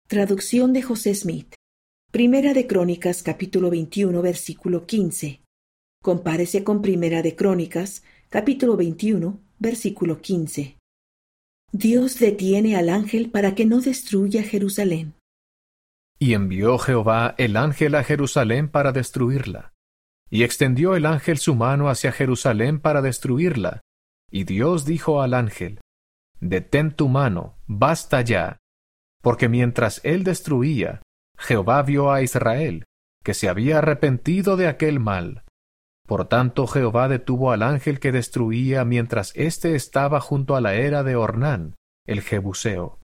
Traducción de José Smith. Primera de Crónicas, capítulo 21, versículo 15. Compárese con Primera de Crónicas, capítulo 21, versículo 15. Dios detiene al ángel para que no destruya Jerusalén. Y envió Jehová el ángel a Jerusalén para destruirla. Y extendió el ángel su mano hacia Jerusalén para destruirla. Y Dios dijo al ángel: Detén tu mano, basta ya. Porque mientras él destruía, Jehová vio a Israel, que se había arrepentido de aquel mal. Por tanto Jehová detuvo al ángel que destruía mientras éste estaba junto a la era de Ornán, el Jebuseo.